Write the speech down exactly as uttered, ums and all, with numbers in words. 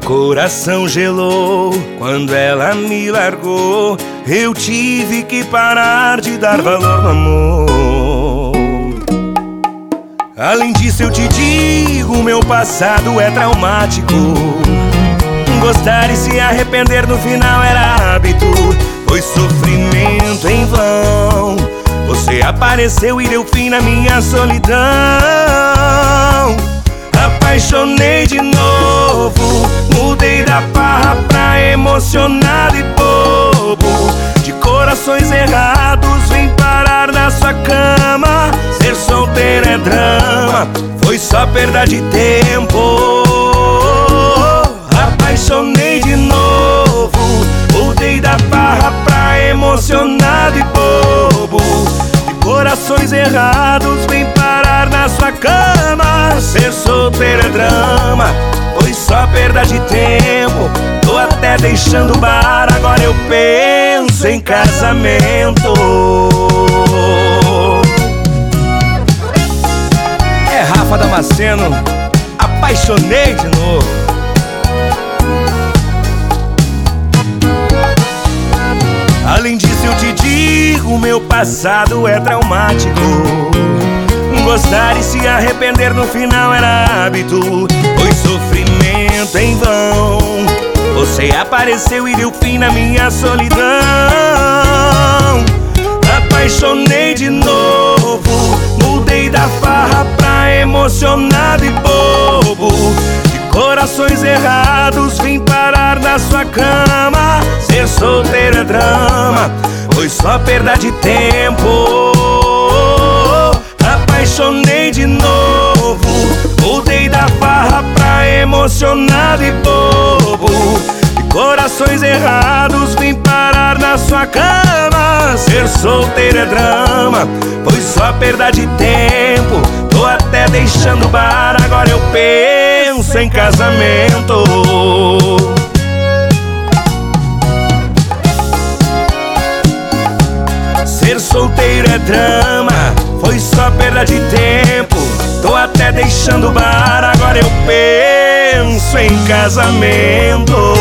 Coração gelou quando ela me largou. Eu tive que parar de dar valor no amor. Além disso eu te digo, meu passado é traumático. Gostar e se arrepender no final era hábito. Foi sofrimento em vão. Você apareceu e deu fim na minha solidão. Apaixonei de novo, mudei da farra pra emocionado e bobo. De corações errados vim parar na sua cama. Ser solteiro é drama, foi só perda de tempo. Apaixonei de novo, mudei da farra pra emocionado e bobo. De corações errados vim parar na sua cama. Ser solteiro é drama, foi só perda de tempo. Tô até deixando o bar, agora eu penso em casamento. É Rafa Damasceno, apaixonei de novo. Além disso eu te digo, meu passado é traumático. Gostar e se arrepender no final era hábito. Foi sofrimento em vão. Você apareceu e deu fim na minha solidão. Apaixonei de novo, mudei da farra pra emocionado e bobo. De corações errados vim parar na sua cama. Ser solteiro é drama, foi só perda de tempo. Apaixonei de novo, mudei da farra pra emocionado e bobo. De corações errados vim parar na sua cama. Ser solteiro é drama, foi só perda de tempo. Tô até deixando o bar, agora eu penso em casamento. Ser solteiro é drama, foi só perda de tempo. Tô até deixando o bar, agora eu penso em casamento.